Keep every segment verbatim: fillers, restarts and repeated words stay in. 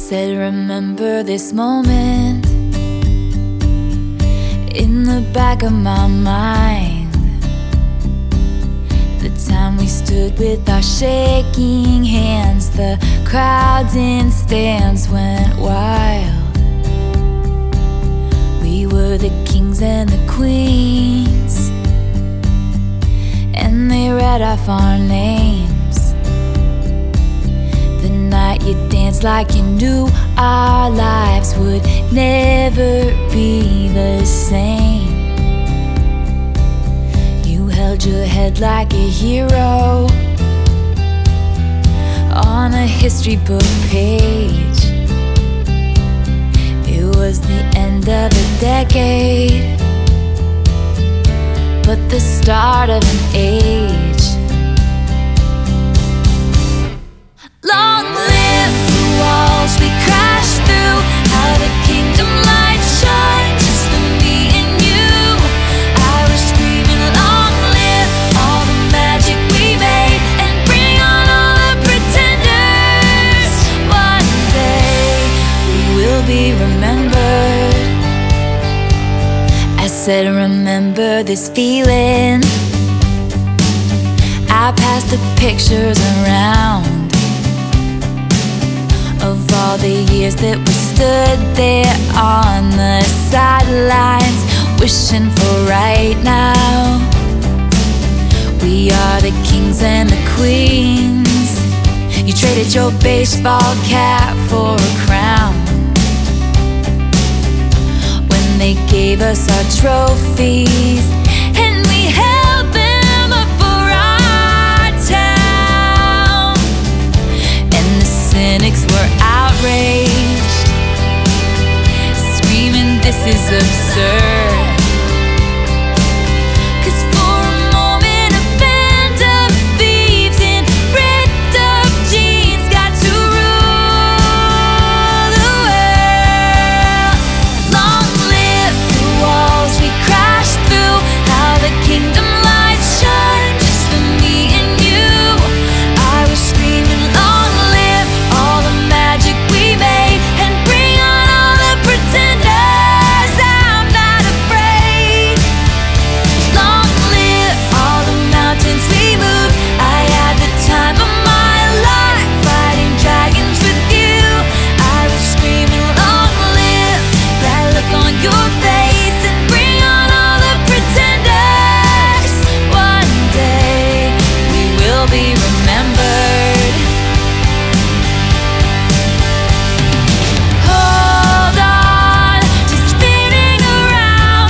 said, remember this moment in the back of my mind. The time we stood with our shaking hands, the crowds in stands went wild. We were the kings and the queens, and they read off our names. The night you danced like you knew our lives would never be the same. You held your head like a hero on a history book page. It was the end of a decade, but the start of an age. Long live the walls we crashed through, how the kingdom lights shine just for me and you. I was screaming, long live all the magic we made, and bring on all the pretenders. One day we will be remembered. I said, remember this feeling. I passed the pictures around of all the years that we stood there on the sidelines, wishing for right now. We are the kings and the queens. You traded your baseball cap for a crown when they gave us our trophies, and we held them up for our town. And the cynics were outraged, screaming, this is absurd. 'Cause for a moment a band of thieves in ripped up jeans got to rule the world. Long live the walls we crashed through, how the kingdom lights shine just for me and you. I was screaming, long live all the magic we made, and bring on all the pretenders. I'm not afraid. Long live all the mountains we moved. I had the time of my life fighting dragons with you. I was screaming, long live that look on your face, and bring on all the pretenders. One day we will be remembered. Hold on to spinning around,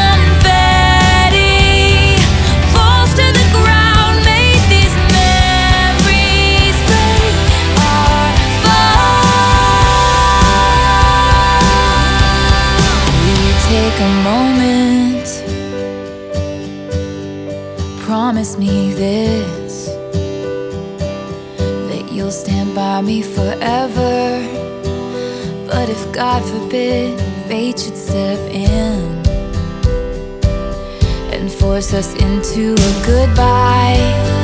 confetti falls to the ground. May these memories break our fall. Will you take a moment? Promise me this, that you'll stand by me forever. But if God forbid fate should step in and force us into a goodbye,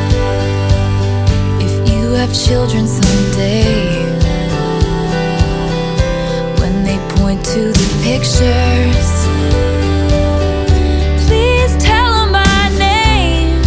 if you have children someday, when they point to the pictures, please tell them my name.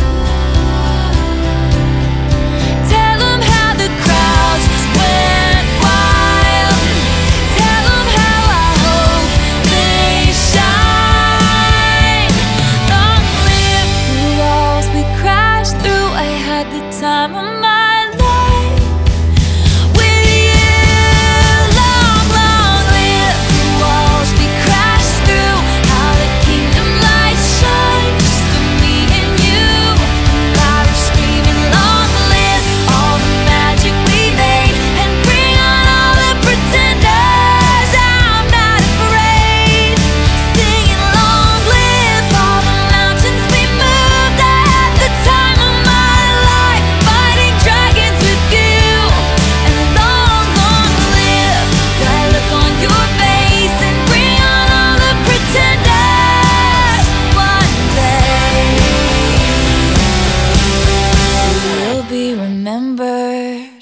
Tell them how the crowds went wild. Tell them how I hope they shine. Long live the walls we crashed through. I had the time of my life with you. Long, long live the walls we crashed through, how the kingdom lights shine just for me and you. I was screaming, long live all the magic we made, and bring on all the pretenders. I'm not afraid. Singing, long live all the mountains we moved. I had the time of my life fighting dragons with you. And long, long live that look on your face, and bring on all the pretenders. One day we will be remembered.